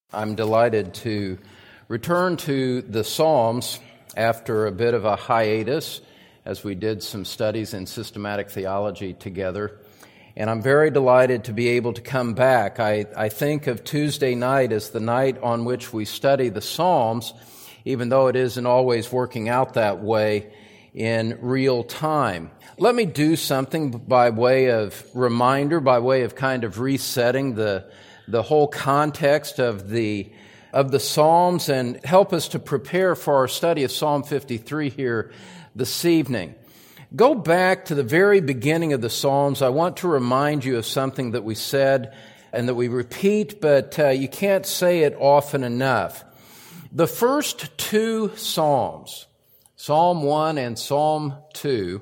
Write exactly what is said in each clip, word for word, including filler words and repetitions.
I'm delighted to return to the Psalms after a bit of a hiatus as we did some studies in systematic theology together. And I'm very delighted to be able to come back. I, I think of Tuesday night as the night on which we study the Psalms, even though it isn't always working out that way in real time. Let me do something by way of reminder, by way of kind of resetting the the whole context of the of the Psalms and help us to prepare for our study of Psalm fifty-three here this evening. Go back to the very beginning of the Psalms. I want to remind you of something that we said and that we repeat, but uh, you can't say it often enough. The first two Psalms, Psalm one and Psalm two,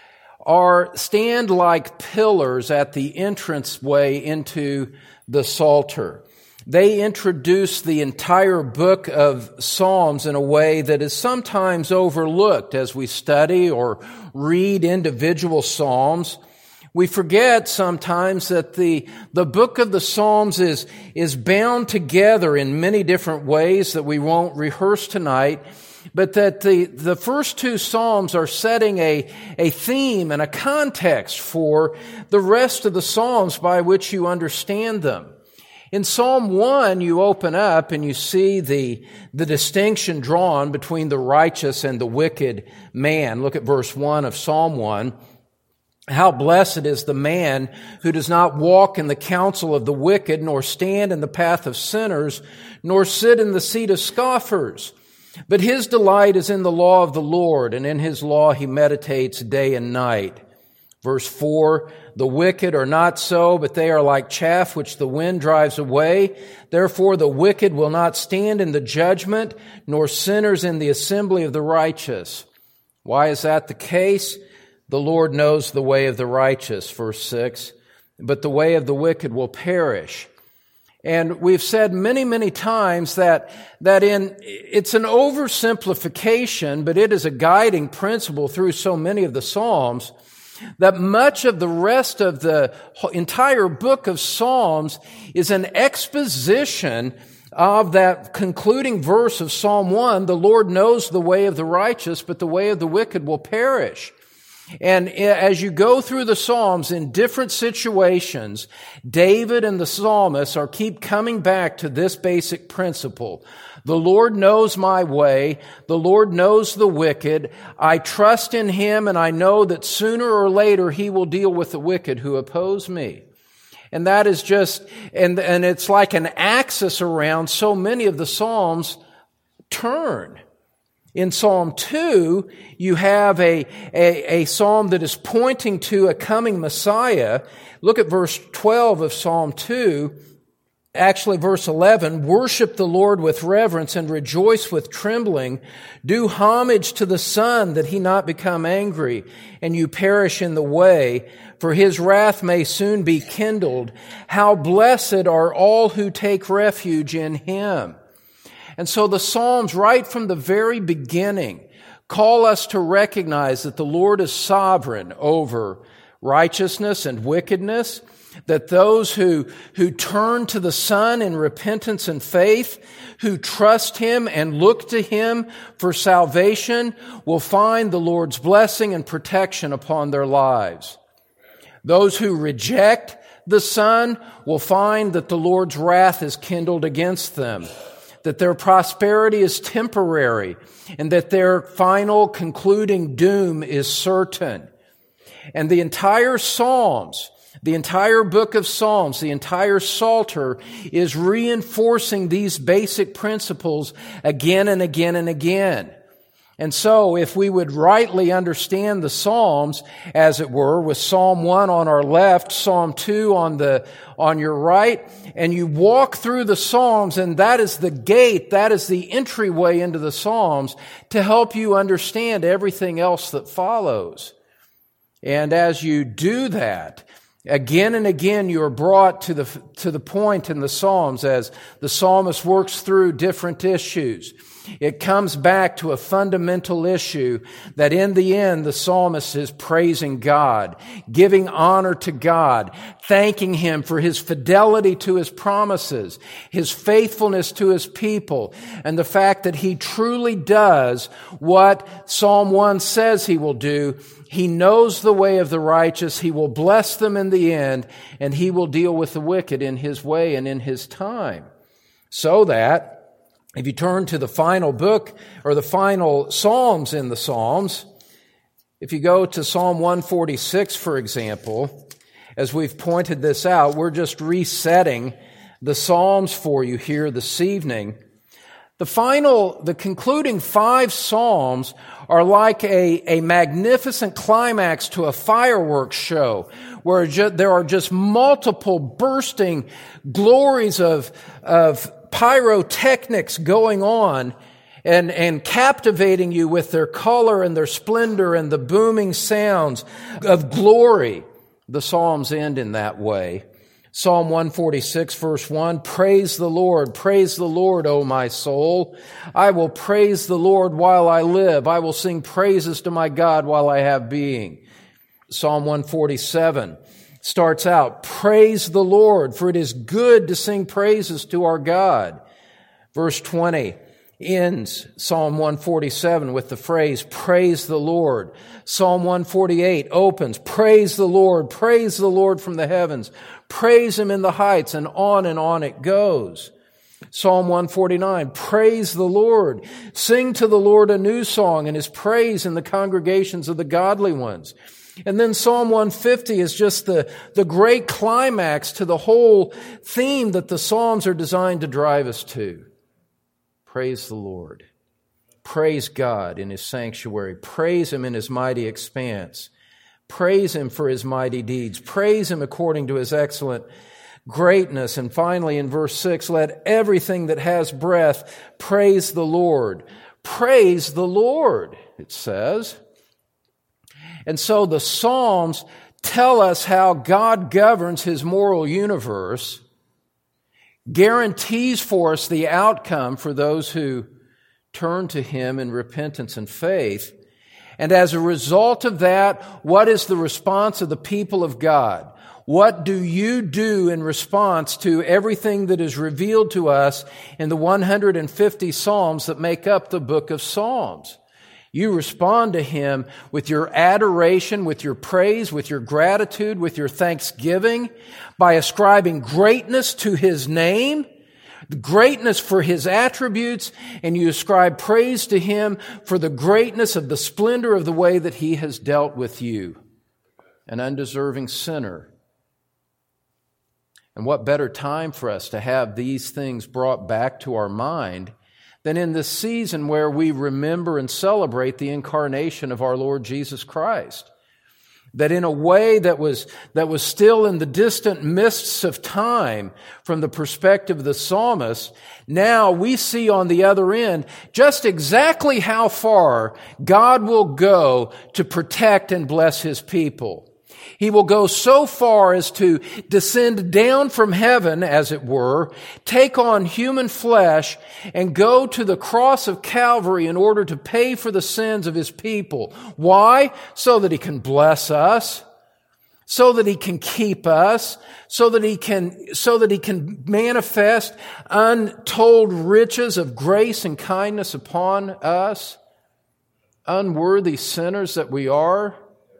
are stand like pillars at the entranceway into the Psalter. They introduce the entire book of Psalms in a way that is sometimes overlooked as we study or read individual Psalms. We forget sometimes that the, the book of the Psalms is, is bound together in many different ways that we won't rehearse tonight, but that the, the first two Psalms are setting a, a theme and a context for the rest of the Psalms by which you understand them. In Psalm one, you open up and you see the, the distinction drawn between the righteous and the wicked man. Look at verse one of Psalm one. How blessed is the man who does not walk in the counsel of the wicked, nor stand in the path of sinners, nor sit in the seat of scoffers. But his delight is in the law of the Lord, and in his law he meditates day and night. Verse four, the wicked are not so, but they are like chaff which the wind drives away. Therefore the wicked will not stand in the judgment, nor sinners in the assembly of the righteous. Why is that the case? The Lord knows the way of the righteous, verse six, but the way of the wicked will perish. And we've said many, many times that, that in, it's an oversimplification, but it is a guiding principle through so many of the Psalms, that much of the rest of the entire book of Psalms is an exposition of that concluding verse of Psalm one, the Lord knows the way of the righteous, but the way of the wicked will perish. And as you go through the Psalms in different situations, David and the psalmists are keep coming back to this basic principle. The Lord knows my way. The Lord knows the wicked. I trust in Him, and I know that sooner or later He will deal with the wicked who oppose me. And that is just, and, and it's like an axis around so many of the Psalms turn. In Psalm two, you have a, a, a psalm that is pointing to a coming Messiah. Look at verse twelve of Psalm two. Actually, verse eleven, worship the Lord with reverence and rejoice with trembling. Do homage to the Son that He not become angry and you perish in the way, for His wrath may soon be kindled. How blessed are all who take refuge in Him. And so the Psalms, right from the very beginning, call us to recognize that the Lord is sovereign over righteousness and wickedness, that those who, who turn to the Son in repentance and faith, who trust Him and look to Him for salvation, will find the Lord's blessing and protection upon their lives. Those who reject the Son will find that the Lord's wrath is kindled against them, that their prosperity is temporary, and that their final concluding doom is certain. And the entire Psalms, the entire book of Psalms, the entire Psalter is reinforcing these basic principles again and again and again. And so, if we would rightly understand the Psalms, as it were, with Psalm one on our left, Psalm two on the on your right, and you walk through the Psalms, and that is the gate, that is the entryway into the Psalms to help you understand everything else that follows. And as you do that, Again and again you are brought to the, to the point in the Psalms as the psalmist works through different issues. It comes back to a fundamental issue that in the end the psalmist is praising God, giving honor to God, thanking Him for His fidelity to His promises, His faithfulness to His people, and the fact that He truly does what Psalm one says He will do. He knows the way of the righteous. He will bless them in the end, and He will deal with the wicked in His way and in His time. So that if you turn to the final book or the final Psalms in the Psalms, if you go to Psalm one forty-six, for example, as we've pointed this out, we're just resetting the Psalms for you here this evening. The final, the concluding five Psalms are like a, a magnificent climax to a fireworks show where ju- there are just multiple bursting glories of, of pyrotechnics going on and, and captivating you with their color and their splendor and the booming sounds of glory. The Psalms end in that way. Psalm one forty-six, verse one, praise the Lord, praise the Lord, O my soul. I will praise the Lord while I live. I will sing praises to my God while I have being. Psalm one forty-seven starts out, praise the Lord, for it is good to sing praises to our God. Verse twenty ends Psalm one forty-seven with the phrase, praise the Lord. Psalm one forty-eight opens, praise the Lord, praise the Lord from the heavens, praise Him in the heights, and on and on it goes. Psalm one forty-nine, praise the Lord. Sing to the Lord a new song and His praise in the congregations of the godly ones. And then Psalm one fifty is just the, the great climax to the whole theme that the Psalms are designed to drive us to. Praise the Lord. Praise God in His sanctuary. Praise Him in His mighty expanse. Praise Him for His mighty deeds. Praise Him according to His excellent greatness. And finally in verse six, let everything that has breath praise the Lord. Praise the Lord, it says. And so the Psalms tell us how God governs His moral universe, guarantees for us the outcome for those who turn to Him in repentance and faith. And as a result of that, what is the response of the people of God? What do you do in response to everything that is revealed to us in the one hundred fifty Psalms that make up the book of Psalms? You respond to Him with your adoration, with your praise, with your gratitude, with your thanksgiving, by ascribing greatness to His name, greatness for His attributes, and you ascribe praise to Him for the greatness of the splendor of the way that He has dealt with you, an undeserving sinner. And what better time for us to have these things brought back to our mind than in this season where we remember and celebrate the incarnation of our Lord Jesus Christ. That in a way that was, that was still in the distant mists of time from the perspective of the psalmist, now we see on the other end just exactly how far God will go to protect and bless His people. He will go so far as to descend down from heaven, as it were, take on human flesh, and go to the cross of Calvary in order to pay for the sins of His people. Why? So that He can bless us, so that He can keep us, so that He can, so that He can manifest untold riches of grace and kindness upon us, unworthy sinners that we are.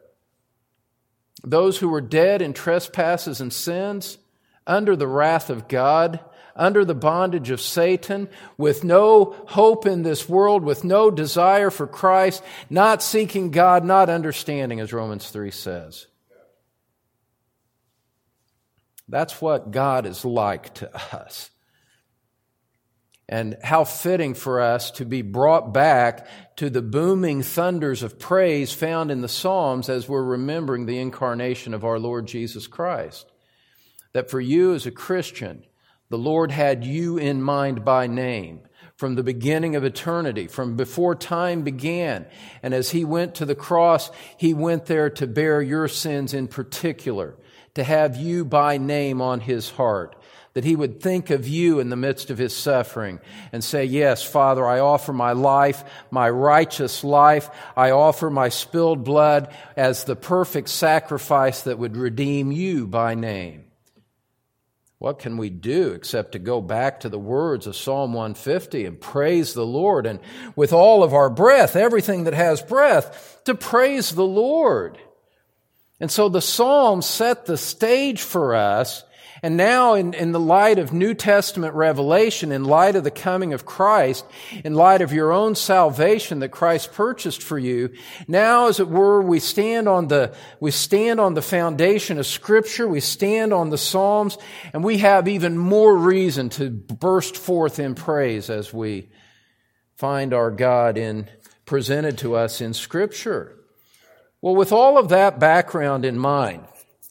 Those who were dead in trespasses and sins, under the wrath of God, under the bondage of Satan, with no hope in this world, with no desire for Christ, not seeking God, not understanding, as Romans three says. That's what God is like to us. And how fitting for us to be brought back to the booming thunders of praise found in the Psalms as we're remembering the incarnation of our Lord Jesus Christ. That for you as a Christian, the Lord had you in mind by name from the beginning of eternity, from before time began. And as He went to the cross, He went there to bear your sins in particular, to have you by name on his heart, that he would think of you in the midst of his suffering and say, yes, Father, I offer my life, my righteous life. I offer my spilled blood as the perfect sacrifice that would redeem you by name. What can we do except to go back to the words of Psalm one fifty and praise the Lord, and with all of our breath, everything that has breath, to praise the Lord? And so the Psalms set the stage for us. And now in, in the light of New Testament revelation, in light of the coming of Christ, in light of your own salvation that Christ purchased for you, now, as it were, we stand on the, we stand on the foundation of Scripture, we stand on the Psalms, and we have even more reason to burst forth in praise as we find our God in, presented to us in Scripture. Well, with all of that background in mind,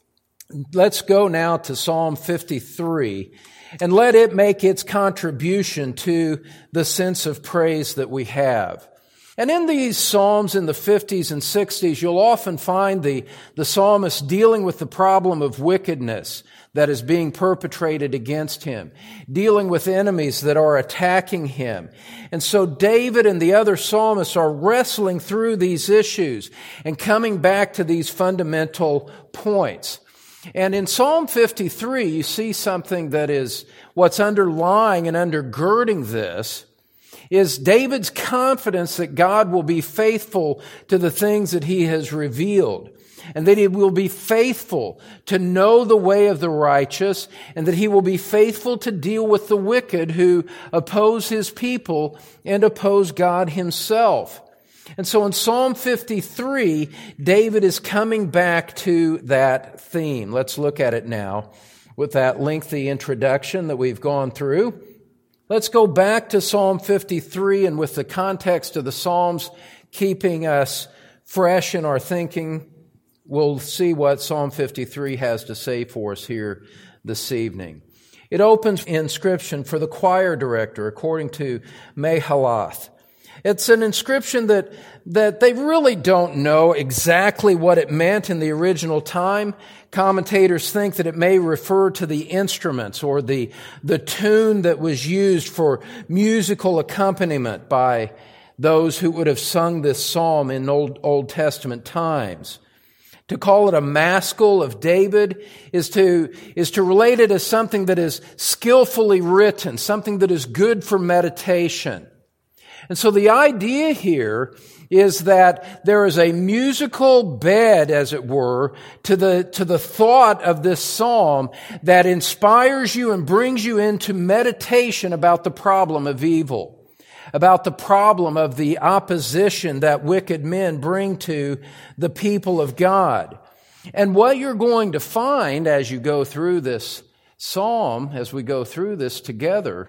let's go now to Psalm fifty-three and let it make its contribution to the sense of praise that we have. And in these Psalms in the fifties and sixties, you'll often find the, the psalmist dealing with the problem of wickedness that is being perpetrated against him, dealing with enemies that are attacking him. And so David and the other psalmists are wrestling through these issues and coming back to these fundamental points. And in Psalm fifty-three, you see something that is what's underlying and undergirding this is David's confidence that God will be faithful to the things that he has revealed, and that he will be faithful to know the way of the righteous, and that he will be faithful to deal with the wicked who oppose his people and oppose God himself. And so in Psalm fifty-three, David is coming back to that theme. Let's look at it now with that lengthy introduction that we've gone through. Let's go back to Psalm fifty-three, and with the context of the Psalms keeping us fresh in our thinking, we'll see what Psalm fifty-three has to say for us here this evening. It opens inscription for the choir director according to Mahalath. It's an inscription that, that they really don't know exactly what it meant in the original time. Commentators think that it may refer to the instruments or the, the tune that was used for musical accompaniment by those who would have sung this psalm in Old, Old Testament times. To call it a maskil of David is to, is to relate it as something that is skillfully written, something that is good for meditation. And so the idea here is that there is a musical bed, as it were, to the, to the thought of this psalm that inspires you and brings you into meditation about the problem of evil, about the problem of the opposition that wicked men bring to the people of God. And what you're going to find as you go through this psalm, as we go through this together,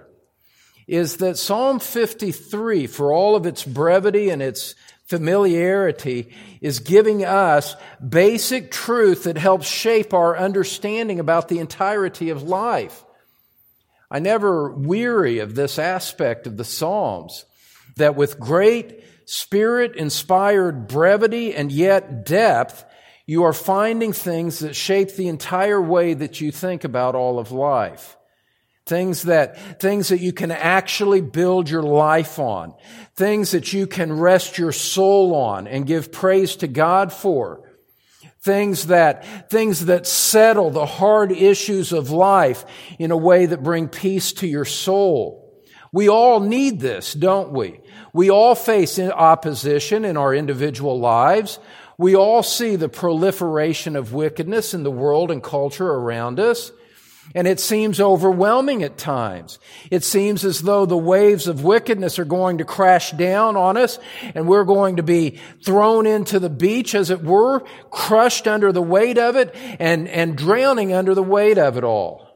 is that Psalm fifty-three, for all of its brevity and its familiarity, is giving us basic truth that helps shape our understanding about the entirety of life. I never weary of this aspect of the Psalms, that with great Spirit-inspired brevity and yet depth, you are finding things that shape the entire way that you think about all of life. Things that, things that you can actually build your life on. Things that you can rest your soul on and give praise to God for. Things that, things that settle the hard issues of life in a way that bring peace to your soul. We all need this, don't we? We all face opposition in our individual lives. We all see the proliferation of wickedness in the world and culture around us. And it seems overwhelming at times. It seems as though the waves of wickedness are going to crash down on us, and we're going to be thrown into the beach, as it were, crushed under the weight of it, and, and drowning under the weight of it all.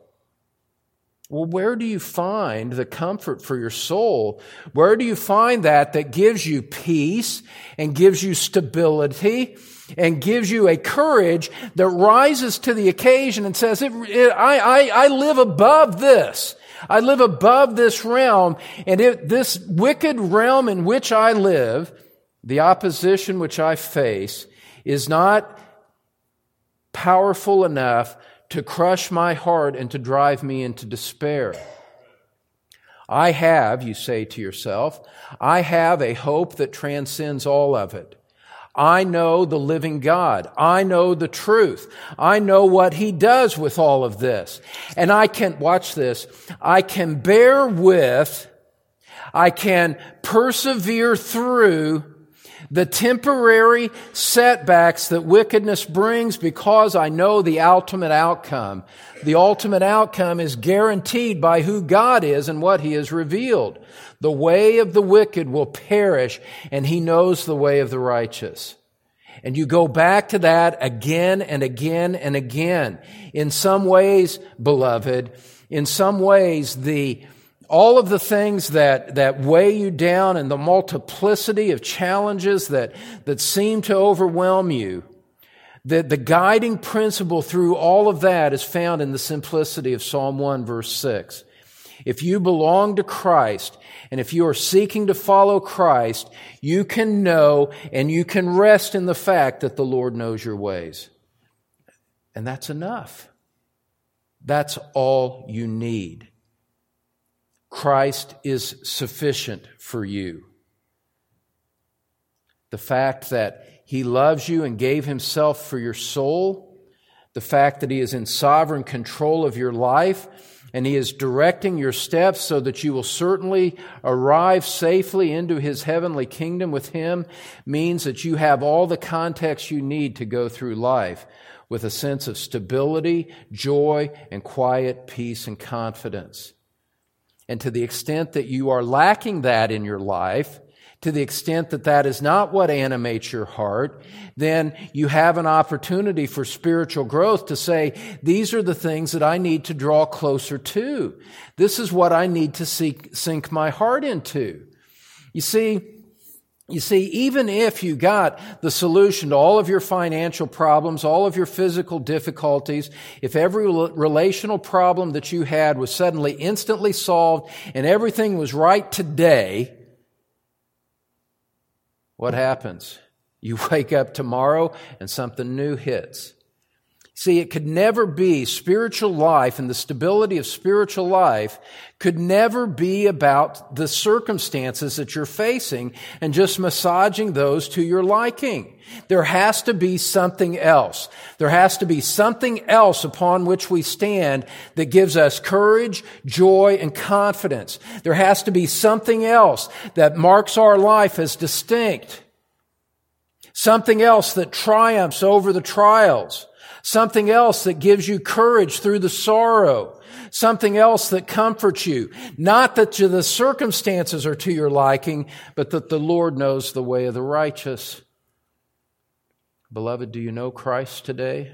Well, where do you find the comfort for your soul? Where do you find that that gives you peace and gives you stability and gives you a courage that rises to the occasion and says, it, it, I, I, I live above this. I live above this realm, and it, this wicked realm in which I live, the opposition which I face, is not powerful enough to crush my heart and to drive me into despair. I have, you say to yourself, I have a hope that transcends all of it. I know the living God. I know the truth. I know what He does with all of this. And I can, watch this, I can bear with, I can persevere through the temporary setbacks that wickedness brings because I know the ultimate outcome. The ultimate outcome is guaranteed by who God is and what He has revealed. The way of the wicked will perish, and He knows the way of the righteous. And you go back to that again and again and again. In some ways, beloved, in some ways, the all of the things that, that weigh you down and the multiplicity of challenges that, that seem to overwhelm you, the, the guiding principle through all of that is found in the simplicity of Psalm one, verse six. If you belong to Christ, and if you are seeking to follow Christ, you can know and you can rest in the fact that the Lord knows your ways. And that's enough. That's all you need. Christ is sufficient for you. The fact that He loves you and gave Himself for your soul, the fact that He is in sovereign control of your life, and He is directing your steps so that you will certainly arrive safely into His heavenly kingdom with Him, means that you have all the context you need to go through life with a sense of stability, joy, and quiet peace and confidence. And to the extent that you are lacking that in your life, to the extent that that is not what animates your heart, then you have an opportunity for spiritual growth to say, these are the things that I need to draw closer to. This is what I need to seek, sink my heart into. You see, You see, even if you got the solution to all of your financial problems, all of your physical difficulties, if every relational problem that you had was suddenly instantly solved and everything was right today, what happens? You wake up tomorrow and something new hits. See, it could never be, spiritual life and the stability of spiritual life could never be about the circumstances that you're facing and just massaging those to your liking. There has to be something else. There has to be something else upon which we stand that gives us courage, joy, and confidence. There has to be something else that marks our life as distinct. Something else that triumphs over the trials. Something else that gives you courage through the sorrow. Something else that comforts you. Not that the circumstances are to your liking, but that the Lord knows the way of the righteous. Beloved, do you know Christ today?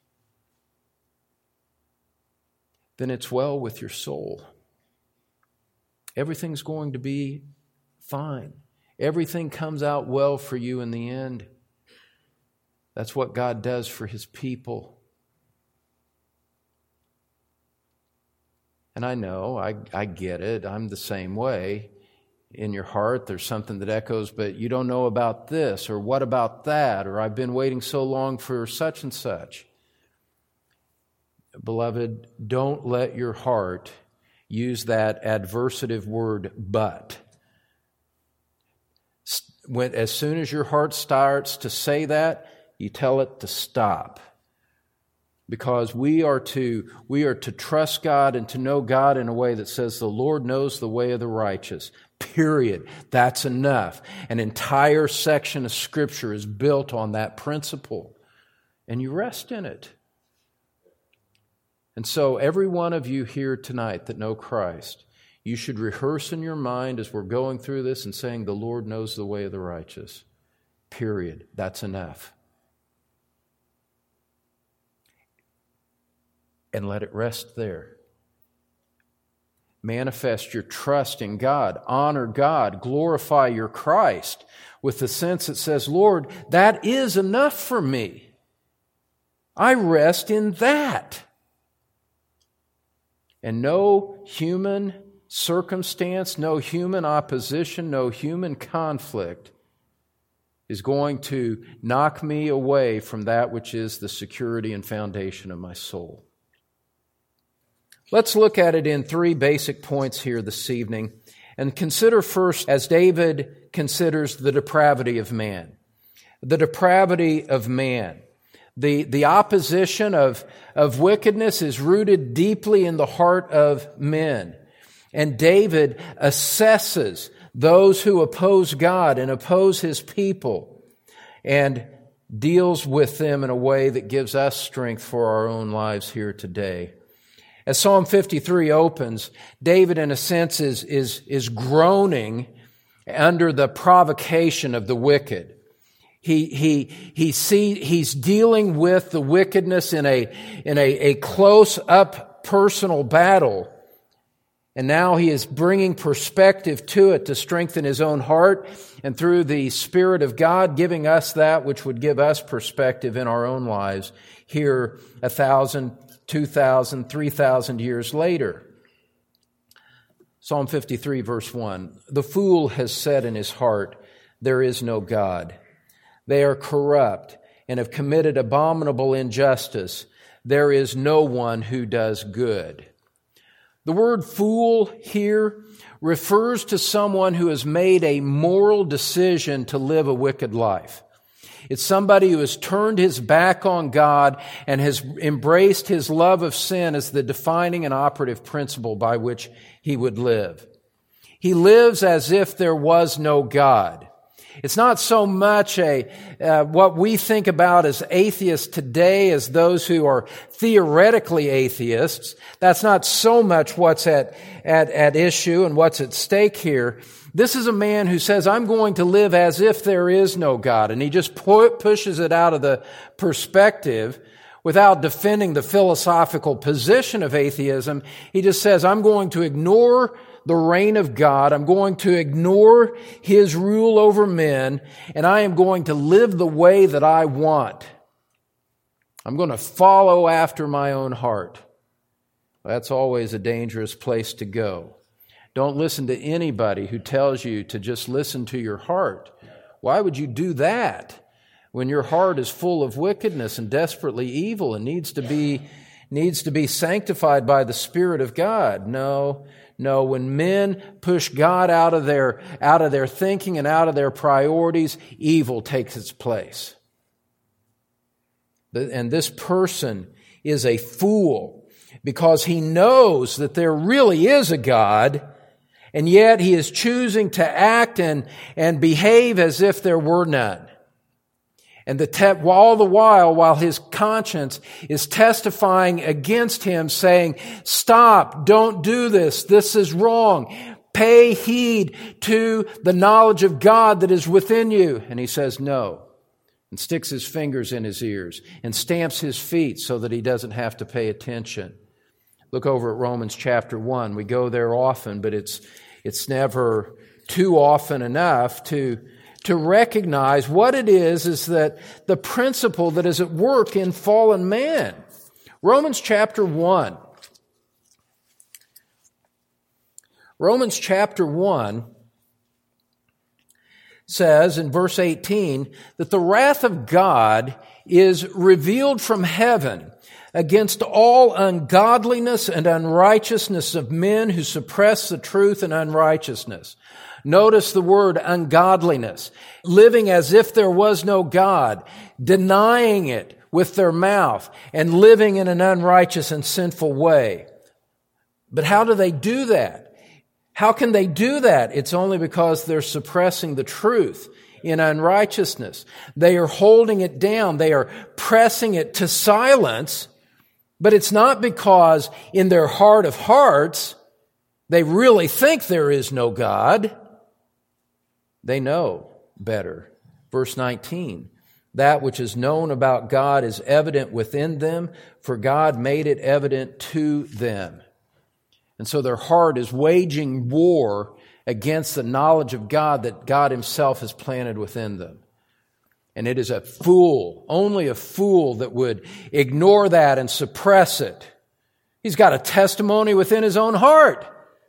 Then it's well with your soul. Everything's going to be fine. Everything comes out well for you in the end. That's what God does for His people. And I know, I, I get it. I'm the same way. In your heart, there's something that echoes, but you don't know about this, or what about that, or I've been waiting so long for such and such. Beloved, don't let your heart use that adversative word, but. When, as soon as your heart starts to say that, you tell it to stop. Because we are to, we are to trust God and to know God in a way that says the Lord knows the way of the righteous. Period. That's enough. An entire section of Scripture is built on that principle. And you rest in it. And so every one of you here tonight that know Christ, you should rehearse in your mind as we're going through this and saying the Lord knows the way of the righteous. Period. That's enough. And let it rest there. Manifest your trust in God. Honor God. Glorify your Christ with the sense that says, Lord, that is enough for me. I rest in that. And no human circumstance, no human opposition, no human conflict is going to knock me away from that which is the security and foundation of my soul. Let's look at it in three basic points here this evening, and consider first as David considers the depravity of man. The depravity of man. The, the opposition of, of wickedness is rooted deeply in the heart of men. And David assesses those who oppose God and oppose His people and deals with them in a way that gives us strength for our own lives here today. As Psalm fifty-three opens, David in a sense is, is, is groaning under the provocation of the wicked. He, he, he see, he's dealing with the wickedness in a, in a, a close-up personal battle. And now he is bringing perspective to it to strengthen his own heart, and through the Spirit of God giving us that which would give us perspective in our own lives here a thousand, two thousand, three thousand years later. Psalm fifty-three verse one, "The fool has said in his heart, there is no God. They are corrupt and have committed abominable injustice. There is no one who does good." The word fool here refers to someone who has made a moral decision to live a wicked life. It's somebody who has turned his back on God and has embraced his love of sin as the defining and operative principle by which he would live. He lives as if there was no God. It's not so much a uh, what we think about as atheists today as those who are theoretically atheists. That's not so much what's at, at, at issue and what's at stake here. This is a man who says, I'm going to live as if there is no God. And he just pu- pushes it out of the perspective without defending the philosophical position of atheism. He just says, I'm going to ignore the reign of God. I'm going to ignore His rule over men, and I am going to live the way that I want. I'm going to follow after my own heart. That's always a dangerous place to go. Don't listen to anybody who tells you to just listen to your heart. Why would you do that when your heart is full of wickedness and desperately evil and needs to be needs to be sanctified by the Spirit of God? No. No, when men push God out of their, out of their thinking and out of their priorities, evil takes its place. And this person is a fool because he knows that there really is a God, and yet he is choosing to act and, and behave as if there were none. And the te- all the while, while his conscience is testifying against him, saying, stop, don't do this, this is wrong. Pay heed to the knowledge of God that is within you. And he says no, and sticks his fingers in his ears, and stamps his feet so that he doesn't have to pay attention. Look over at Romans chapter one. We go there often, but it's, it's never too often enough to to recognize what it is, is that the principle that is at work in fallen man. Romans chapter one. Romans chapter one says in verse eighteen that the wrath of God is revealed from heaven against all ungodliness and unrighteousness of men who suppress the truth in unrighteousness. Notice the word ungodliness, living as if there was no God, denying it with their mouth, and living in an unrighteous and sinful way. But how do they do that? How can they do that? It's only because they're suppressing the truth in unrighteousness. They are holding it down. They are pressing it to silence, but it's not because in their heart of hearts they really think there is no God. They know better. Verse nineteen, that which is known about God is evident within them, for God made it evident to them. And so their heart is waging war against the knowledge of God that God Himself has planted within them. And it is a fool, only a fool that would ignore that and suppress it. He's got a testimony within his own heart,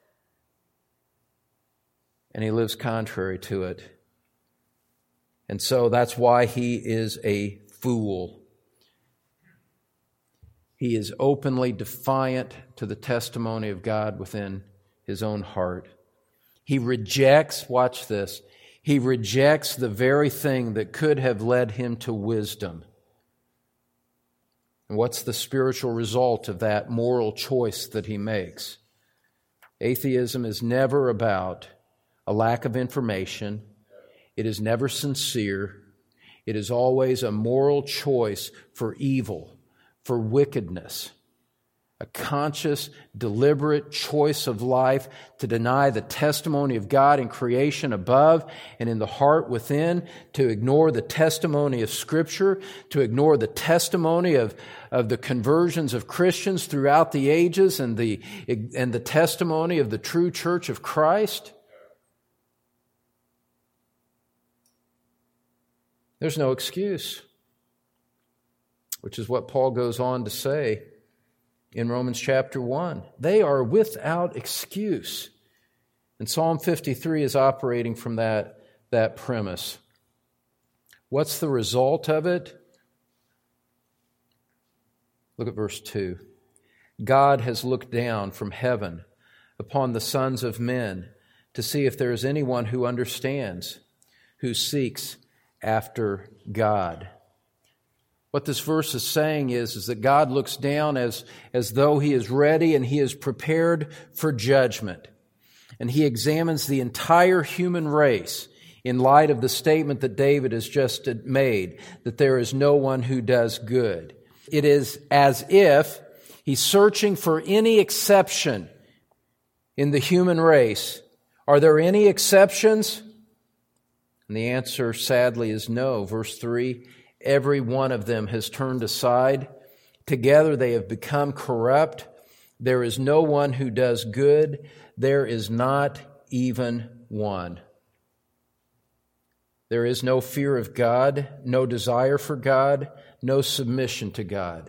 and he lives contrary to it. And so that's why he is a fool. He is openly defiant to the testimony of God within his own heart. He rejects, watch this, he rejects the very thing that could have led him to wisdom. And what's the spiritual result of that moral choice that he makes? Atheism is never about a lack of information. It is never sincere. It is always a moral choice for evil, for wickedness. A conscious, deliberate choice of life to deny the testimony of God in creation above and in the heart within, to ignore the testimony of Scripture, to ignore the testimony of, of the conversions of Christians throughout the ages and the, and the testimony of the true church of Christ. There's no excuse, which is what Paul goes on to say in Romans chapter one. They are without excuse. And Psalm fifty-three is operating from that, that premise. What's the result of it? Look at verse two. God has looked down from heaven upon the sons of men to see if there is anyone who understands, who seeks after God. What this verse is saying is, is that God looks down as, as though He is ready and He is prepared for judgment. And He examines the entire human race in light of the statement that David has just made, that there is no one who does good. It is as if He's searching for any exception in the human race. Are there any exceptions? And the answer, sadly, is no. Verse three, every one of them has turned aside. Together they have become corrupt. There is no one who does good. There is not even one. There is no fear of God, no desire for God, no submission to God.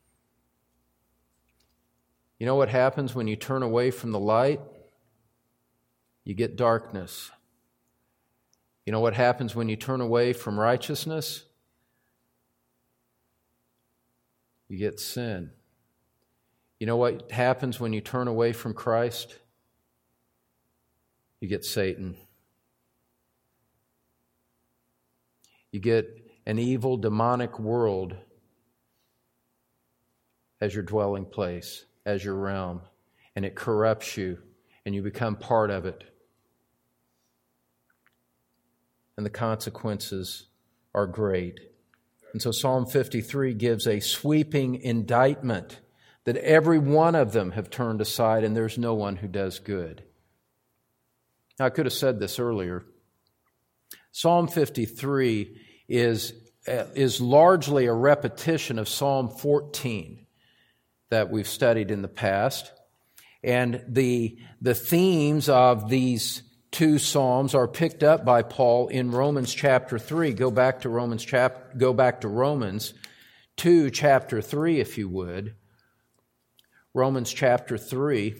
You know what happens when you turn away from the light? You get darkness. You know what happens when you turn away from righteousness? You get sin. You know what happens when you turn away from Christ? You get Satan. You get an evil, demonic world as your dwelling place, as your realm, and it corrupts you, and you become part of it. And the consequences are great. And so Psalm fifty-three gives a sweeping indictment that every one of them have turned aside and there's no one who does good. Now, I could have said this earlier. Psalm fifty-three is, is largely a repetition of Psalm fourteen that we've studied in the past. And the, the themes of these two Psalms are picked up by Paul in Romans chapter three. Go back to Romans chap- go back to Romans two, chapter three, if you would. Romans chapter three.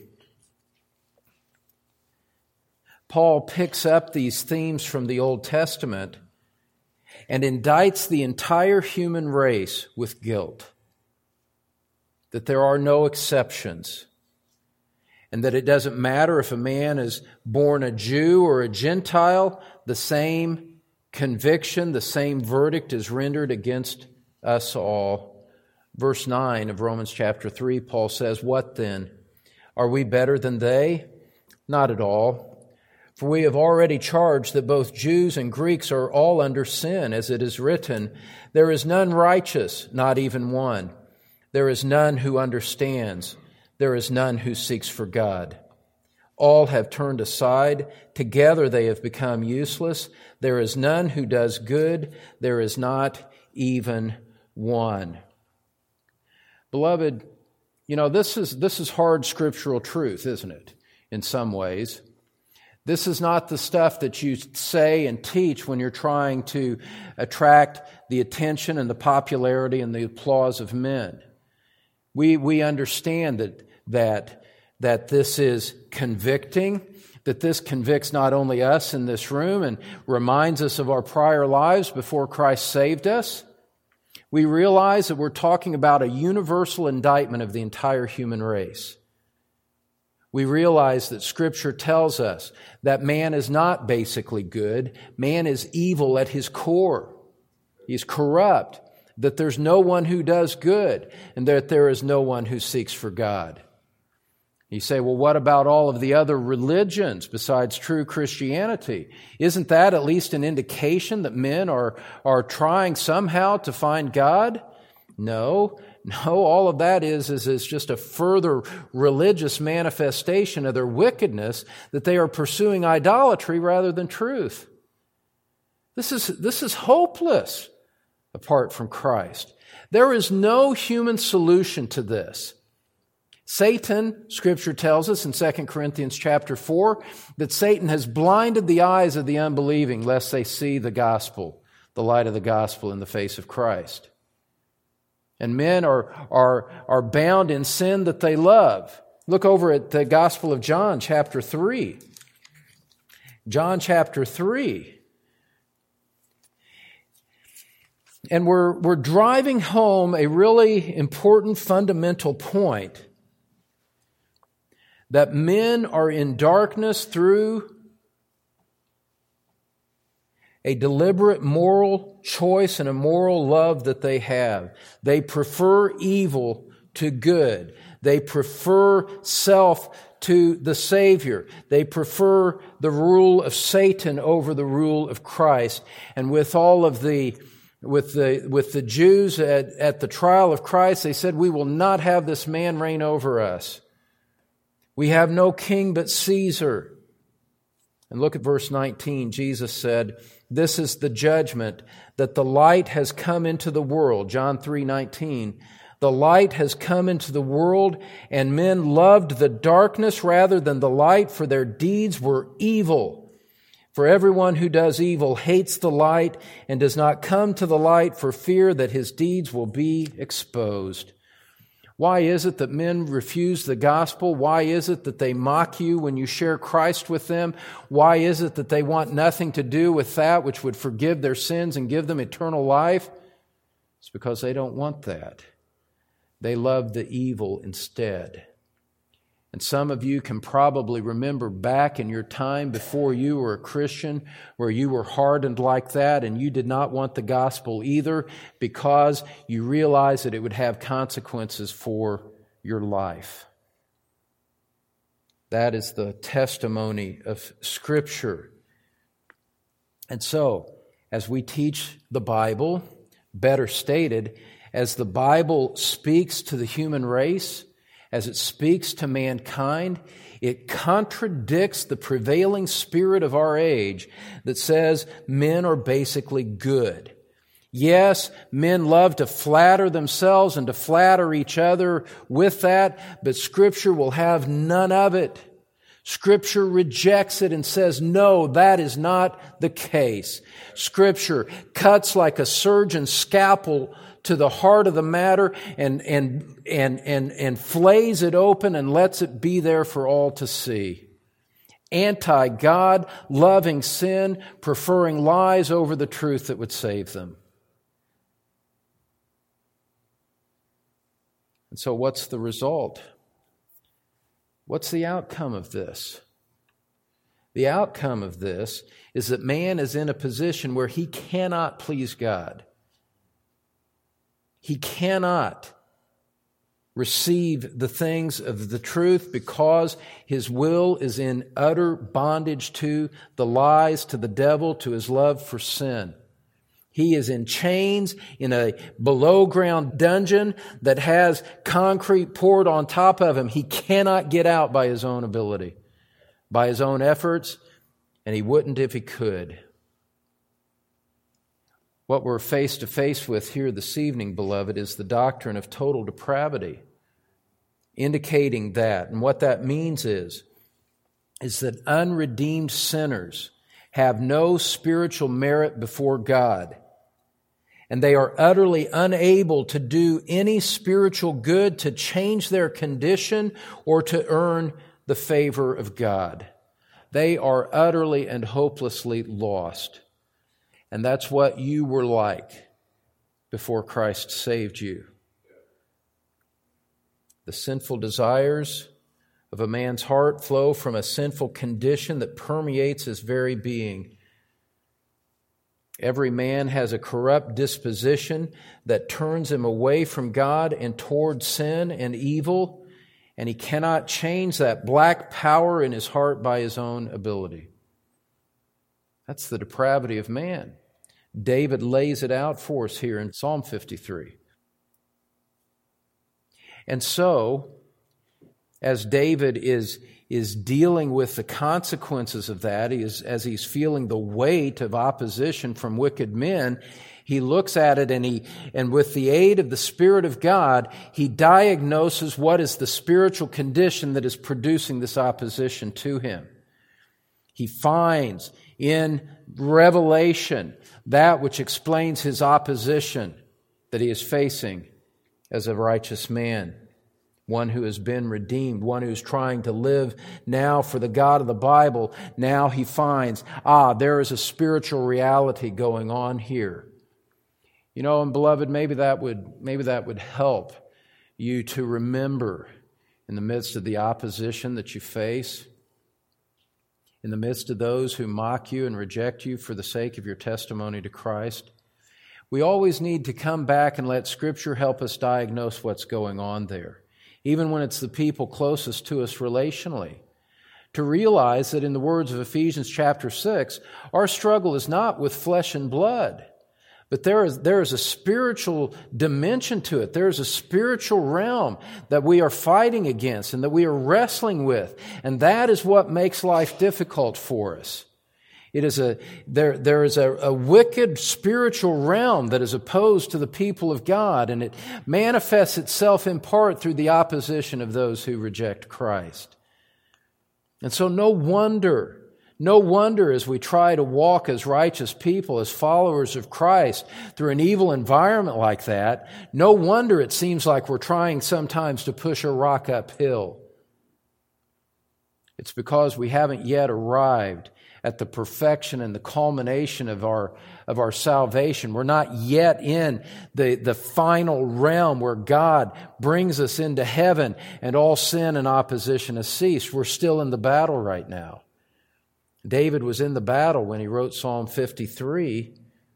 Paul picks up these themes from the Old Testament and indicts the entire human race with guilt. That there are no exceptions. And that it doesn't matter if a man is born a Jew or a Gentile, the same conviction, the same verdict is rendered against us all. Verse nine of Romans chapter three, Paul says, "What then? Are we better than they? Not at all. For we have already charged that both Jews and Greeks are all under sin, as it is written, there is none righteous, not even one. There is none who understands. There is none who seeks for God. All have turned aside. Together they have become useless. There is none who does good. There is not even one." Beloved, you know, this is, this is hard scriptural truth, isn't it? In some ways. This is not the stuff that you say and teach when you're trying to attract the attention and the popularity and the applause of men. We, we understand that that that this is convicting, that this convicts not only us in this room and reminds us of our prior lives before Christ saved us. we realize that we're talking about a universal indictment of the entire human race. We realize that Scripture tells us that man is not basically good. Man is evil at his core. He's corrupt, that there's no one who does good, and that there is no one who seeks for God. You say, well, what about all of the other religions besides true Christianity? Isn't that at least an indication that men are, are trying somehow to find God? No. No, all of that is, is, is just a further religious manifestation of their wickedness, that they are pursuing idolatry rather than truth. This is, this is hopeless apart from Christ. There is no human solution to this. Satan, Scripture tells us in Second Corinthians chapter four, that Satan has blinded the eyes of the unbelieving lest they see the gospel, the light of the gospel in the face of Christ. And men are, are, are bound in sin that they love. Look over at the Gospel of John, chapter three. John chapter three. And we're, we're driving home a really important fundamental point, that men are in darkness through a deliberate moral choice and a moral love that they have. They prefer evil to good. They prefer self to the Savior. They prefer the rule of Satan over the rule of Christ. And with all of the with the with the Jews at, at the trial of Christ, they said, "We will not have this man reign over us. We have no king but Caesar." And look at verse nineteen. Jesus said, "This is the judgment, that the light has come into the world." John three nineteen. "The light has come into the world, and men loved the darkness rather than the light, for their deeds were evil. For everyone who does evil hates the light and does not come to the light for fear that his deeds will be exposed." Why is it that men refuse the gospel? Why is it that they mock you when you share Christ with them? Why is it that they want nothing to do with that which would forgive their sins and give them eternal life? It's because they don't want that. They love the evil instead. And some of you can probably remember back in your time before you were a Christian where you were hardened like that and you did not want the gospel either because you realized that it would have consequences for your life. That is the testimony of Scripture. And so, as we teach the Bible, better stated, as the Bible speaks to the human race, as it speaks to mankind, it contradicts the prevailing spirit of our age that says men are basically good. Yes, men love to flatter themselves and to flatter each other with that, but Scripture will have none of it. Scripture rejects it and says, no, that is not the case. Scripture cuts like a surgeon's scalpel to the heart of the matter and, and, and, and, and flays it open and lets it be there for all to see. Anti-God, loving sin, preferring lies over the truth that would save them. And so what's the result? What's the outcome of this? The outcome of this is that man is in a position where he cannot please God. He cannot receive the things of the truth because his will is in utter bondage to the lies, to the devil, to his love for sin. He is in chains in a below-ground dungeon that has concrete poured on top of him. He cannot get out by his own ability, by his own efforts, and he wouldn't if he could. What we're face to face with here this evening, beloved, is the doctrine of total depravity, indicating that. And what that means is, is that unredeemed sinners have no spiritual merit before God, and they are utterly unable to do any spiritual good to change their condition or to earn the favor of God. They are utterly and hopelessly lost. And that's what you were like before Christ saved you. The sinful desires of a man's heart flow from a sinful condition that permeates his very being. Every man has a corrupt disposition that turns him away from God and toward sin and evil, and he cannot change that black power in his heart by his own ability. That's the depravity of man. David lays it out for us here in Psalm fifty-three. And so, as David is, is dealing with the consequences of that, he is, as he's feeling the weight of opposition from wicked men, he looks at it and he, and with the aid of the Spirit of God, he diagnoses what is the spiritual condition that is producing this opposition to him. He finds in revelation that which explains his opposition that he is facing as a righteous man. One who has been redeemed, one who's trying to live now for the God of the Bible. Now he finds, ah, there is a spiritual reality going on here. You know, and beloved, maybe that would maybe that would help you to remember in the midst of the opposition that you face, in the midst of those who mock you and reject you for the sake of your testimony to Christ. We always need to come back and let Scripture help us diagnose what's going on there, even when it's the people closest to us relationally, to realize that in the words of Ephesians chapter six, our struggle is not with flesh and blood, but there is, there is a spiritual dimension to it. There is a spiritual realm that we are fighting against and that we are wrestling with, and that is what makes life difficult for us. It is a there there is a, a wicked spiritual realm that is opposed to the people of God, and it manifests itself in part through the opposition of those who reject Christ. And so no wonder, no wonder as we try to walk as righteous people, as followers of Christ through an evil environment like that, no wonder it seems like we're trying sometimes to push a rock uphill. It's because we haven't yet arrived at the perfection and the culmination of our of our salvation. We're not yet in the, the final realm where God brings us into heaven and all sin and opposition has ceased. We're still in the battle right now. David was in the battle when he wrote Psalm fifty-three.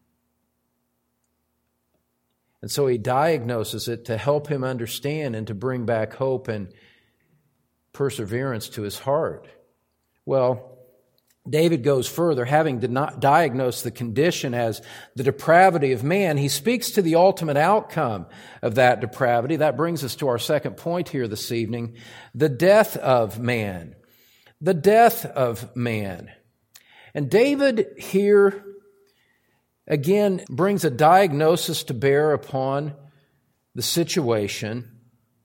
And so he diagnoses it to help him understand and to bring back hope and perseverance to his heart. Well, David goes further, having diagnosed the condition as the depravity of man. He speaks to the ultimate outcome of that depravity. That brings us to our second point here this evening, the death of man. The death of man. And David here, again, brings a diagnosis to bear upon the situation.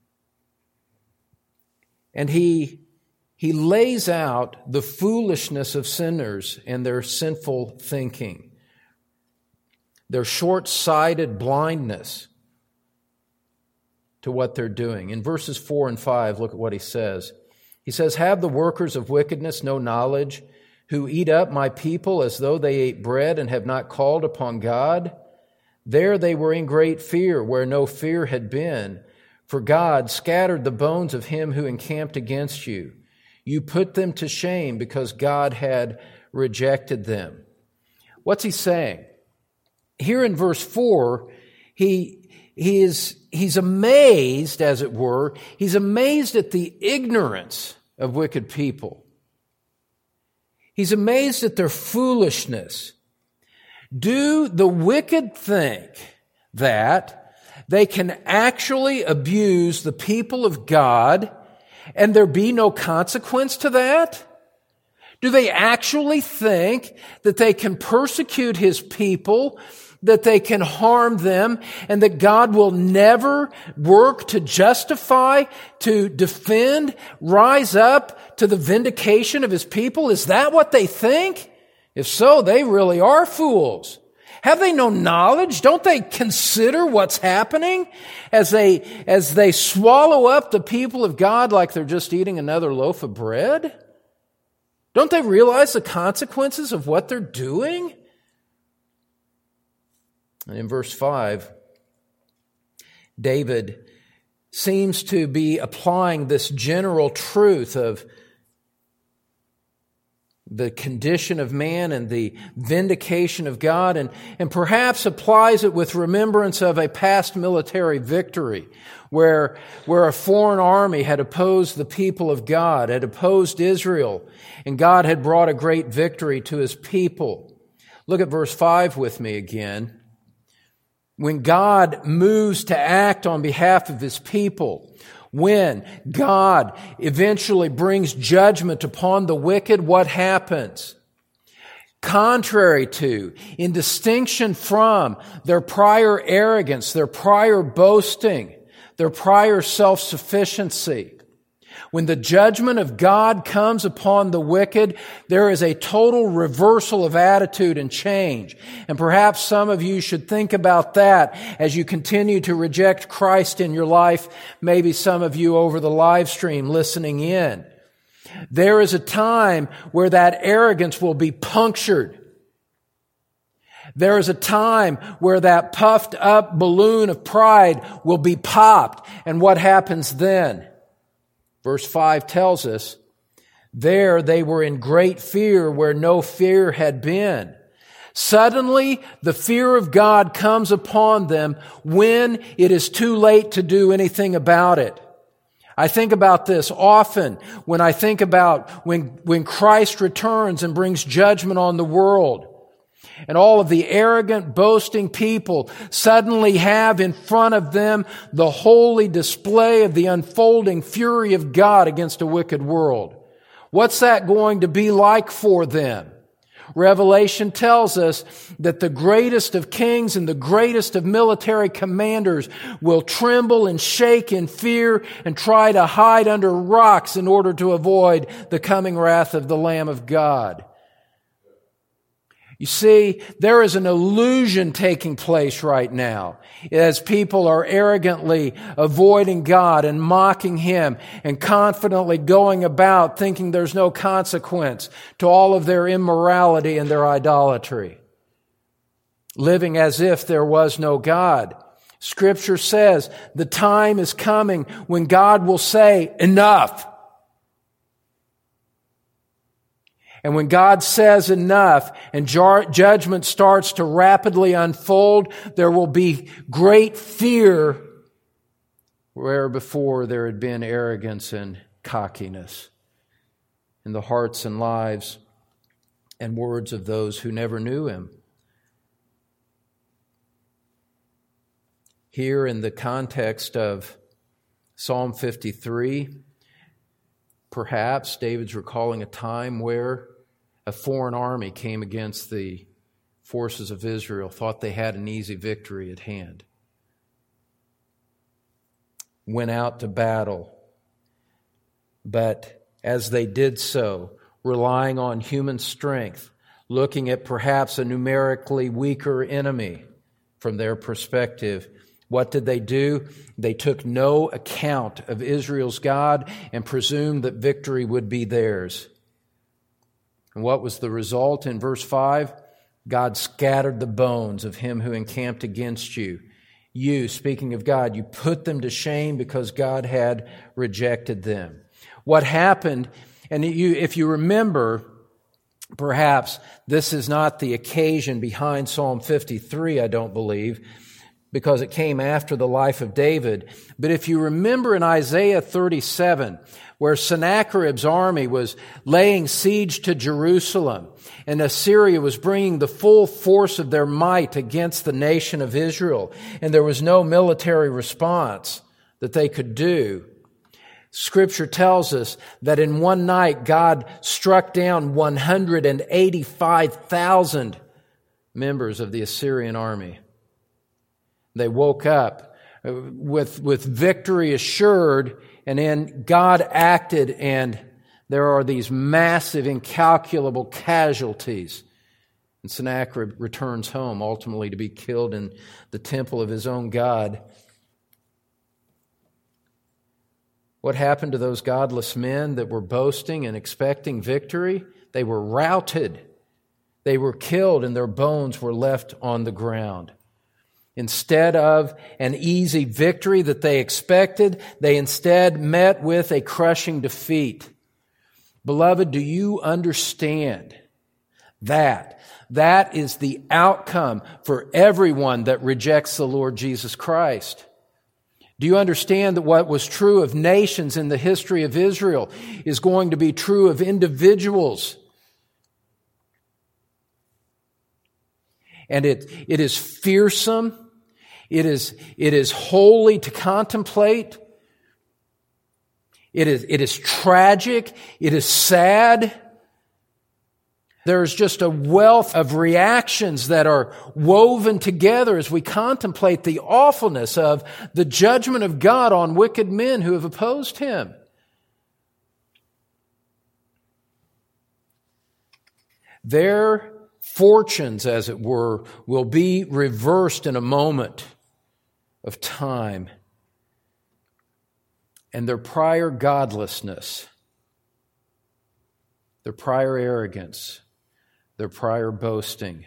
And he He lays out the foolishness of sinners and their sinful thinking, their short-sighted blindness to what they're doing. In verses four and five, look at what he says. He says, "Have the workers of wickedness no knowledge, who eat up my people as though they ate bread and have not called upon God? There they were in great fear, where no fear had been, for God scattered the bones of him who encamped against you. You put them to shame because God had rejected them." What's he saying? Here in verse four, he, he is, he's amazed, as it were, he's amazed at the ignorance of wicked people. He's amazed at their foolishness. Do the wicked think that they can actually abuse the people of God and there be no consequence to that? Do they actually think that they can persecute His people, that they can harm them, and that God will never work to justify, to defend, rise up to the vindication of His people? Is that what they think? If so, they really are fools. Have they no knowledge? Don't they consider what's happening as they, as they swallow up the people of God like they're just eating another loaf of bread? Don't they realize the consequences of what they're doing? And in verse five, David seems to be applying this general truth of the condition of man and the vindication of God, and, and perhaps applies it with remembrance of a past military victory where, where a foreign army had opposed the people of God, had opposed Israel, and God had brought a great victory to His people. Look at verse five with me again. When God moves to act on behalf of His people, when God eventually brings judgment upon the wicked, what happens? Contrary to, in distinction from their prior arrogance, their prior boasting, their prior self-sufficiency, when the judgment of God comes upon the wicked, there is a total reversal of attitude and change. And perhaps some of you should think about that as you continue to reject Christ in your life, maybe some of you over the live stream listening in. There is a time where that arrogance will be punctured. There is a time where that puffed up balloon of pride will be popped. And what happens then? Verse five tells us, there they were in great fear where no fear had been. Suddenly, the fear of God comes upon them when it is too late to do anything about it. I think about this often when I think about when, when Christ returns and brings judgment on the world. And all of the arrogant, boasting people suddenly have in front of them the holy display of the unfolding fury of God against a wicked world. What's that going to be like for them? Revelation tells us that the greatest of kings and the greatest of military commanders will tremble and shake in fear and try to hide under rocks in order to avoid the coming wrath of the Lamb of God. You see, there is an illusion taking place right now as people are arrogantly avoiding God and mocking Him and confidently going about thinking there's no consequence to all of their immorality and their idolatry, living as if there was no God. Scripture says the time is coming when God will say, enough. And when God says enough and jar- judgment starts to rapidly unfold, there will be great fear where before there had been arrogance and cockiness in the hearts and lives and words of those who never knew Him. Here in the context of Psalm fifty-three, perhaps David's recalling a time where a foreign army came against the forces of Israel, thought they had an easy victory at hand, went out to battle, but as they did so, relying on human strength, looking at perhaps a numerically weaker enemy from their perspective, what did they do? They took no account of Israel's God and presumed that victory would be theirs. And what was the result in verse five? God scattered the bones of him who encamped against you. You, speaking of God, you put them to shame because God had rejected them. What happened, and you, if you remember, perhaps this is not the occasion behind Psalm fifty-three, I don't believe, because it came after the life of David. But if you remember in Isaiah thirty-seven, where Sennacherib's army was laying siege to Jerusalem, and Assyria was bringing the full force of their might against the nation of Israel, and there was no military response that they could do, Scripture tells us that in one night God struck down one hundred eighty-five thousand members of the Assyrian army. They woke up with, with victory assured, and then God acted, and there are these massive, incalculable casualties. And Sennacherib returns home, ultimately to be killed in the temple of his own God. What happened to those godless men that were boasting and expecting victory? They were routed. They were killed, and their bones were left on the ground. Instead of an easy victory that they expected, they instead met with a crushing defeat. Beloved, do you understand that? That is the outcome for everyone that rejects the Lord Jesus Christ. Do you understand that what was true of nations in the history of Israel is going to be true of individuals? And it, it is fearsome. It is, it is holy to contemplate. It is, it is tragic. It is sad. There's just a wealth of reactions that are woven together as we contemplate the awfulness of the judgment of God on wicked men who have opposed Him. Their fortunes, as it were, will be reversed in a moment of time. And their prior godlessness, their prior arrogance, their prior boasting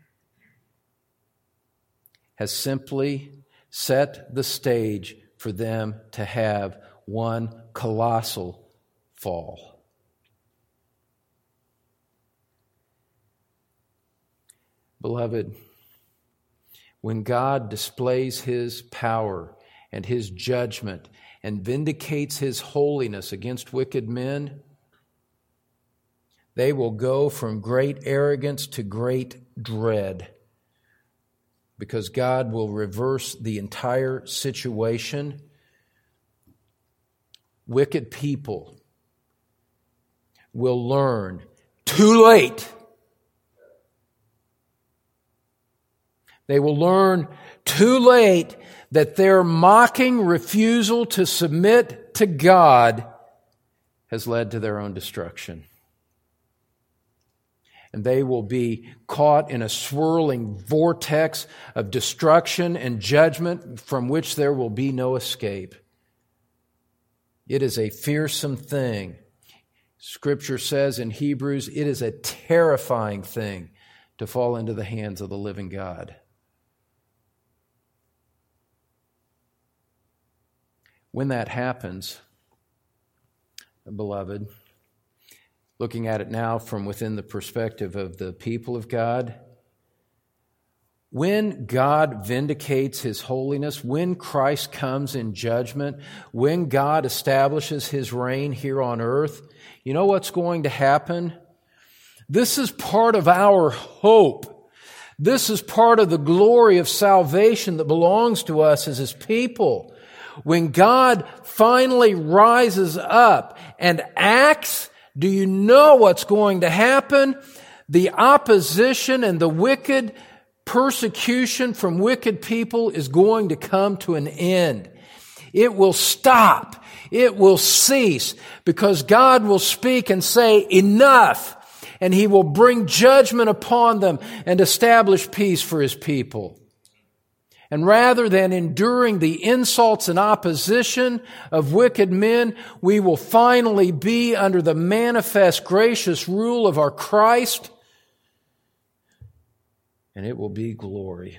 has simply set the stage for them to have one colossal fall. Beloved, when God displays His power and His judgment and vindicates His holiness against wicked men, they will go from great arrogance to great dread, because God will reverse the entire situation. Wicked people will learn too late. They will learn too late that their mocking refusal to submit to God has led to their own destruction. And they will be caught in a swirling vortex of destruction and judgment from which there will be no escape. It is a fearsome thing. Scripture says in Hebrews, it is a terrifying thing to fall into the hands of the living God. When that happens, beloved, looking at it now from within the perspective of the people of God, when God vindicates His holiness, when Christ comes in judgment, when God establishes His reign here on earth, you know what's going to happen? This is part of our hope. This is part of the glory of salvation that belongs to us as His people. When God finally rises up and acts, do you know what's going to happen? The opposition and the wicked persecution from wicked people is going to come to an end. It will stop. It will cease, because God will speak and say, enough, and He will bring judgment upon them and establish peace for His people. And rather than enduring the insults and opposition of wicked men, we will finally be under the manifest gracious rule of our Christ, and it will be glory.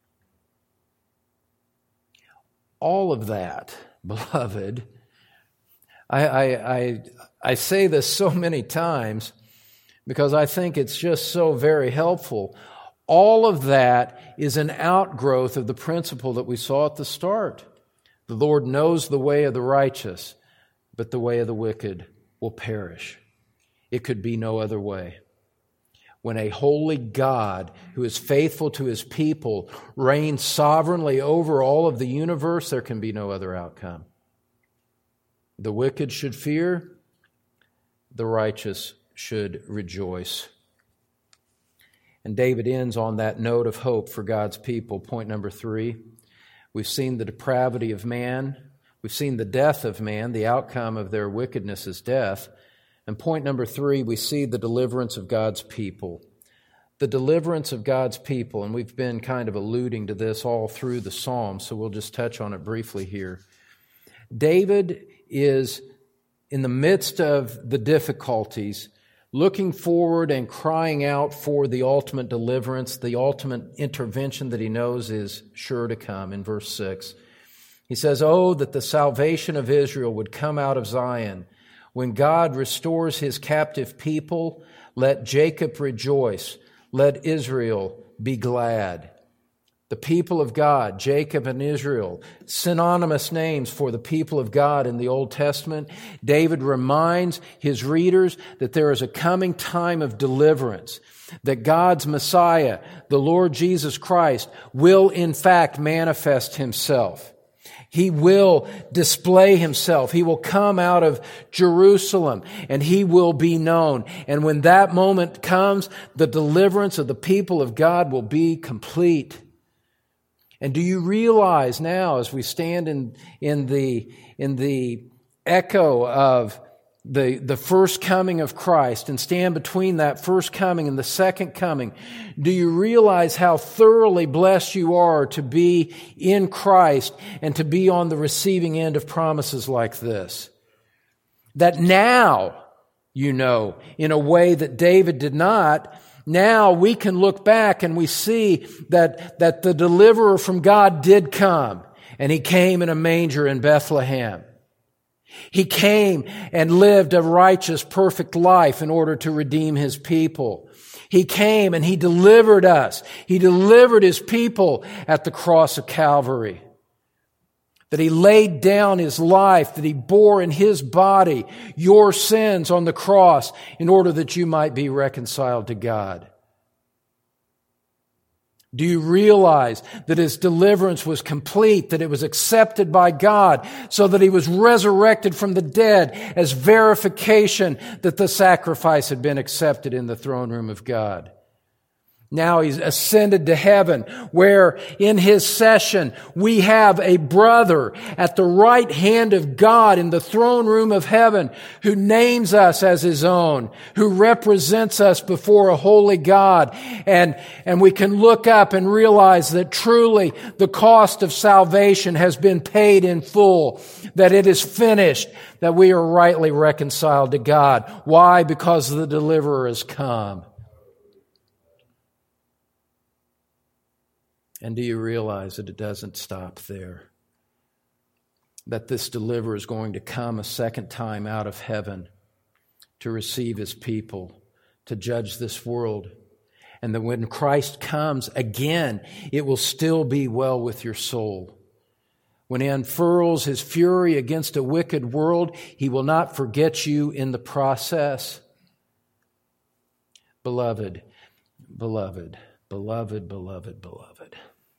All of that, beloved, I, I, I, I say this so many times because I think it's just so very helpful. All of that is an outgrowth of the principle that we saw at the start. The Lord knows the way of the righteous, but the way of the wicked will perish. It could be no other way. When a holy God who is faithful to His people reigns sovereignly over all of the universe, there can be no other outcome. The wicked should fear, the righteous should rejoice. And David ends on that note of hope for God's people. Point number three, we've seen the depravity of man. We've seen the death of man. The outcome of their wickedness is death. And point number three, we see the deliverance of God's people. The deliverance of God's people. And we've been kind of alluding to this all through the Psalms, so we'll just touch on it briefly here. David is in the midst of the difficulties, looking forward and crying out for the ultimate deliverance, the ultimate intervention that he knows is sure to come in verse six. He says, "Oh, that the salvation of Israel would come out of Zion. When God restores his captive people, let Jacob rejoice. Let Israel be glad." The people of God, Jacob and Israel, synonymous names for the people of God in the Old Testament. David reminds his readers that there is a coming time of deliverance, that God's Messiah, the Lord Jesus Christ, will in fact manifest himself. He will display himself. He will come out of Jerusalem and he will be known. And when that moment comes, the deliverance of the people of God will be complete. And do you realize now, as we stand in, in the, in the echo of the, the first coming of Christ and stand between that first coming and the second coming, do you realize how thoroughly blessed you are to be in Christ and to be on the receiving end of promises like this? That now, you know, in a way that David did not, now we can look back and we see that, that the deliverer from God did come, and he came in a manger in Bethlehem. He came and lived a righteous, perfect life in order to redeem his people. He came and he delivered us. He delivered his people at the cross of Calvary. That he laid down his life, that he bore in his body your sins on the cross in order that you might be reconciled to God. Do you realize that his deliverance was complete, that it was accepted by God, so that he was resurrected from the dead as verification that the sacrifice had been accepted in the throne room of God? Now he's ascended to heaven, where in his session we have a brother at the right hand of God in the throne room of heaven who names us as his own, who represents us before a holy God. And, and we can look up and realize that truly the cost of salvation has been paid in full, that it is finished, that we are rightly reconciled to God. Why? Because the deliverer has come. And do you realize that it doesn't stop there? That this deliverer is going to come a second time out of heaven to receive his people, to judge this world. And that when Christ comes again, it will still be well with your soul. When he unfurls his fury against a wicked world, he will not forget you in the process. Beloved, beloved, beloved, beloved, beloved.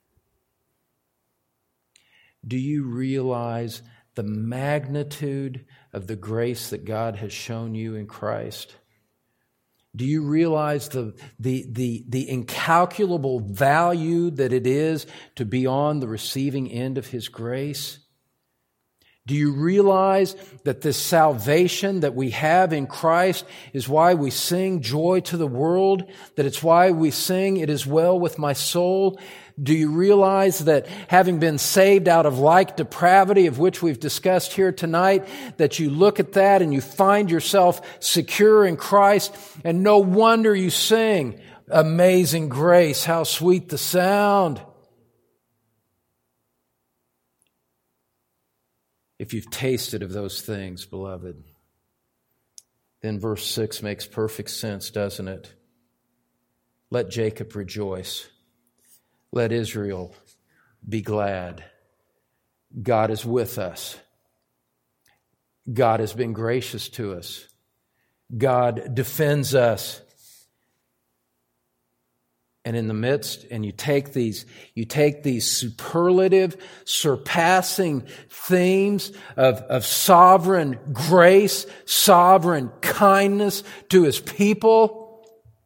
Do you realize the magnitude of the grace that God has shown you in Christ? Do you realize the, the, the, the incalculable value that it is to be on the receiving end of his grace? Do you realize that this salvation that we have in Christ is why we sing joy to the world? That it's why we sing, "It is well with my soul"? Do you realize that having been saved out of like depravity of which we've discussed here tonight, that you look at that and you find yourself secure in Christ, and no wonder you sing, "Amazing grace, how sweet the sound"? If you've tasted of those things, beloved, then verse six makes perfect sense, doesn't it? Let Jacob rejoice. Let Israel be glad. God is with us. God has been gracious to us. God defends us. And in the midst, and you take these, you take these superlative, surpassing themes of, of sovereign grace, sovereign kindness to his people,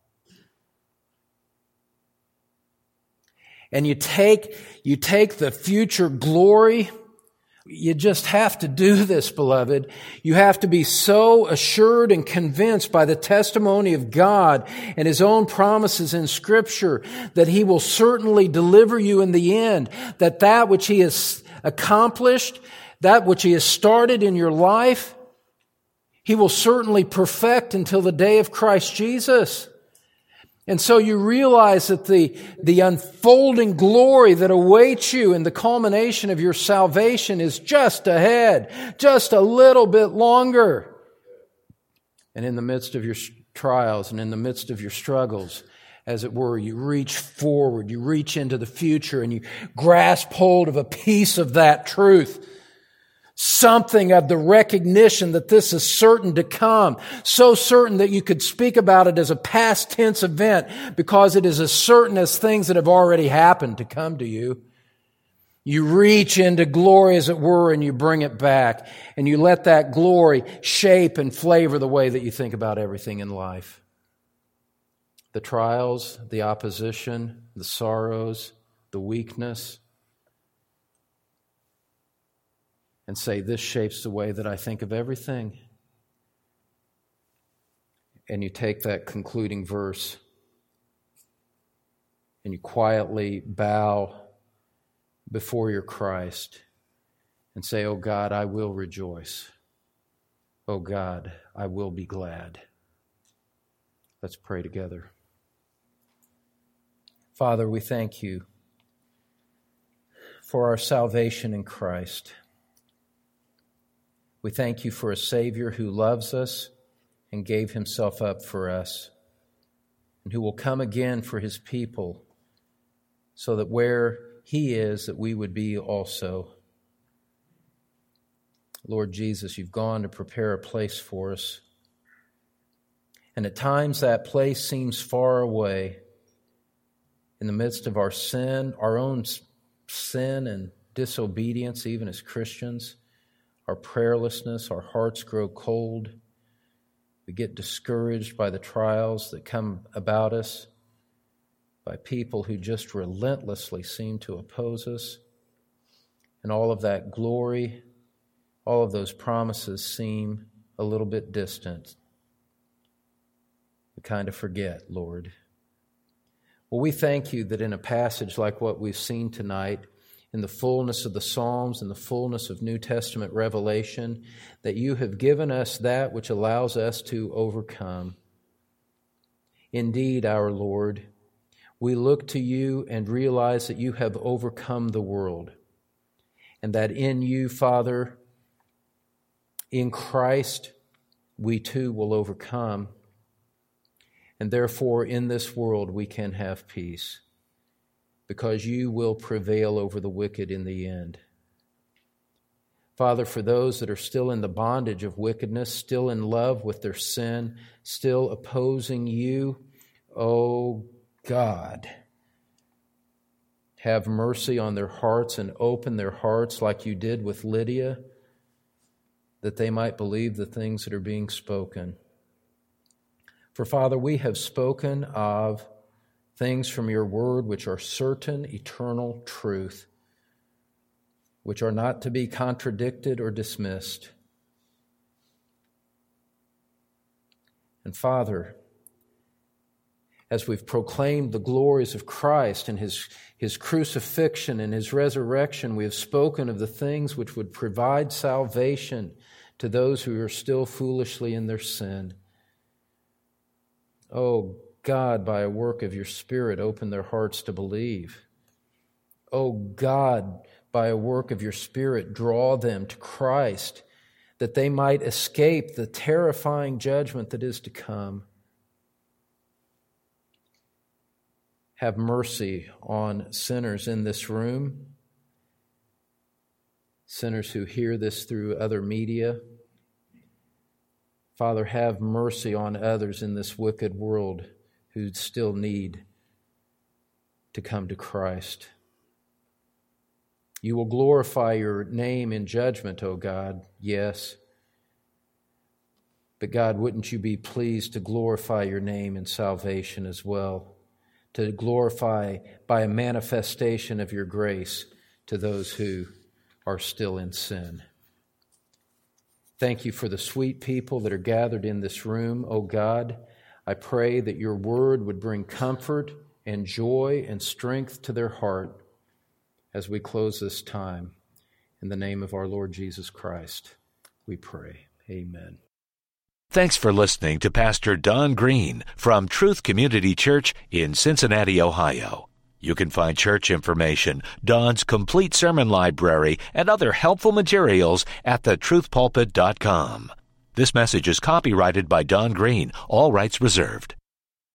and you take, you take the future glory. You just have to do this, beloved. You have to be so assured and convinced by the testimony of God and his own promises in Scripture that he will certainly deliver you in the end, that that which he has accomplished, that which he has started in your life, He will certainly perfect until the day of Christ Jesus. And so you realize that the, the unfolding glory that awaits you in the culmination of your salvation is just ahead, just a little bit longer. And in the midst of your trials and in the midst of your struggles, as it were, you reach forward, you reach into the future, and you grasp hold of a piece of that truth. Something of the recognition that this is certain to come. So certain that you could speak about it as a past tense event because it is as certain as things that have already happened to come to you. You reach into glory, as it were, and you bring it back. And you let that glory shape and flavor the way that you think about everything in life. The trials, the opposition, the sorrows, the weakness. And say, this shapes the way that I think of everything. And you take that concluding verse and you quietly bow before your Christ and say, oh God, I will rejoice. Oh God, I will be glad. Let's pray together. Father, we thank you for our salvation in Christ. We thank you for a Savior who loves us and gave himself up for us, and who will come again for his people, so that where he is, that we would be also. Lord Jesus, you've gone to prepare a place for us, and at times that place seems far away. In the midst of our sin, our own sin and disobedience, even as Christians, our prayerlessness, our hearts grow cold. We get discouraged by the trials that come about us, by people who just relentlessly seem to oppose us. And all of that glory, all of those promises seem a little bit distant. We kind of forget, Lord. Well, we thank you that in a passage like what we've seen tonight, in the fullness of the Psalms and the fullness of New Testament revelation, that you have given us that which allows us to overcome. Indeed, our Lord, we look to you and realize that you have overcome the world, and that in you, Father, in Christ, we too will overcome, and therefore in this world we can have peace, because you will prevail over the wicked in the end. Father, for those that are still in the bondage of wickedness, still in love with their sin, still opposing you, oh God, have mercy on their hearts and open their hearts like you did with Lydia, that they might believe the things that are being spoken. For Father, we have spoken of things from your word which are certain, eternal truth, which are not to be contradicted or dismissed. And Father, as we've proclaimed the glories of Christ and his, his crucifixion and his resurrection, we have spoken of the things which would provide salvation to those who are still foolishly in their sin. Oh God, by a work of your Spirit, open their hearts to believe. Oh God, by a work of your Spirit, draw them to Christ, that they might escape the terrifying judgment that is to come. Have mercy on sinners in this room, sinners who hear this through other media. Father, have mercy on others in this wicked world who still need to come to Christ. You will glorify your name in judgment, O God, yes. But God, wouldn't you be pleased to glorify your name in salvation as well, to glorify by a manifestation of your grace to those who are still in sin. Thank you for the sweet people that are gathered in this room, O God. I pray that your word would bring comfort and joy and strength to their heart as we close this time. In the name of our Lord Jesus Christ, we pray. Amen. Thanks for listening to Pastor Don Green from Truth Community Church in Cincinnati, Ohio. You can find church information, Don's complete sermon library, and other helpful materials at the truth pulpit dot com. This message is copyrighted by Don Green, all rights reserved.